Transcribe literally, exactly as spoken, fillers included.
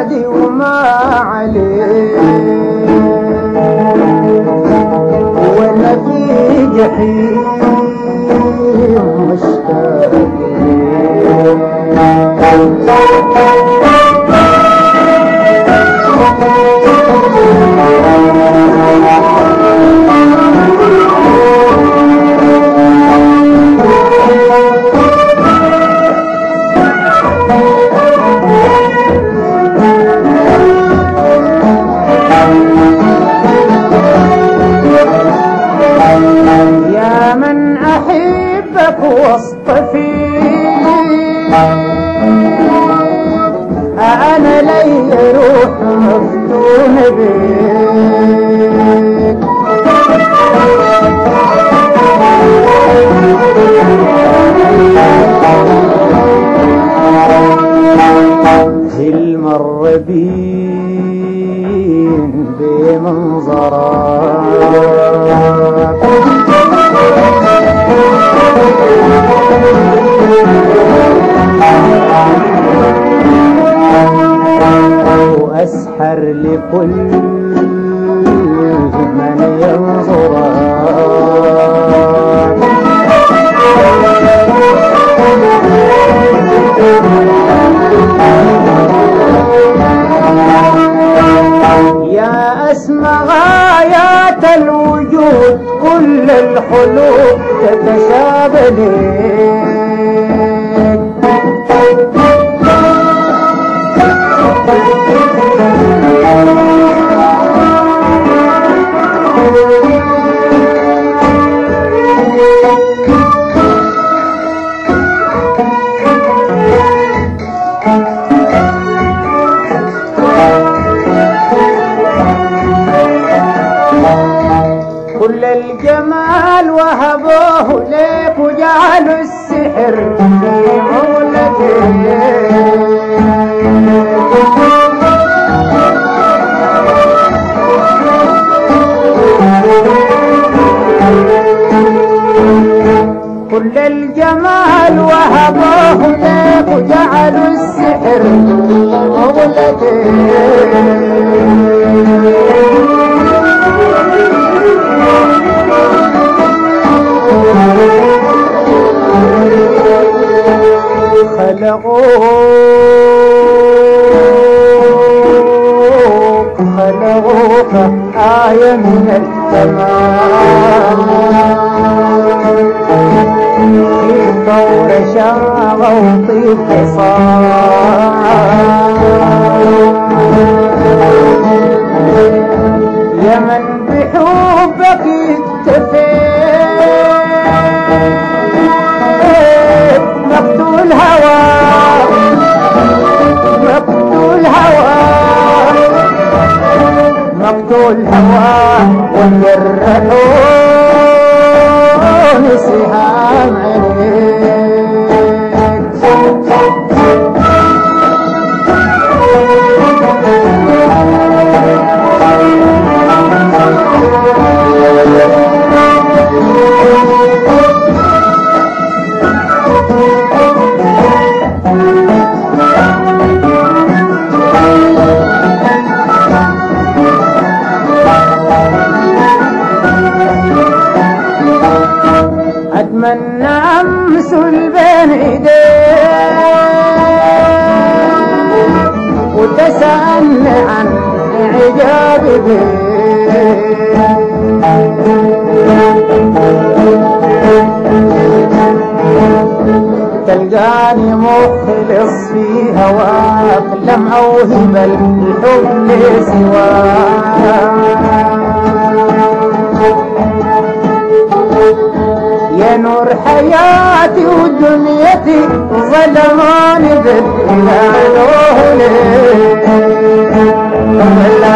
عادي وما عليه، وانا في جحيم مشتاق يا من أحبك واصطفيك، أنا لي روح مفتون بيك، المر بين بمنظرك وأسحر لكل من ينظرك، يا أسمى غايات الوجود كل الخلوق تتشابه ليك، كل الجمال وهبوه ليك وجعلوا السحر في مولتك، كل الجمال وهبوه ليك وجعلوا السحر في مولتك، خلقوك خلقوك آية من السماء، في طور شاغ وطيب حصان، يا من بحبك اكتفيت، مقتول هوى مقتول هوى مقتول هوى ويجرحون سهام عينيك، أتمنى أمثل بين إيديك وتسألني عن إعجابي بيك، تلقاني مخلص في هواك، لم أوهب الحب سواك، يا نور حياتي ودنيتي ظلماني بالإله ليه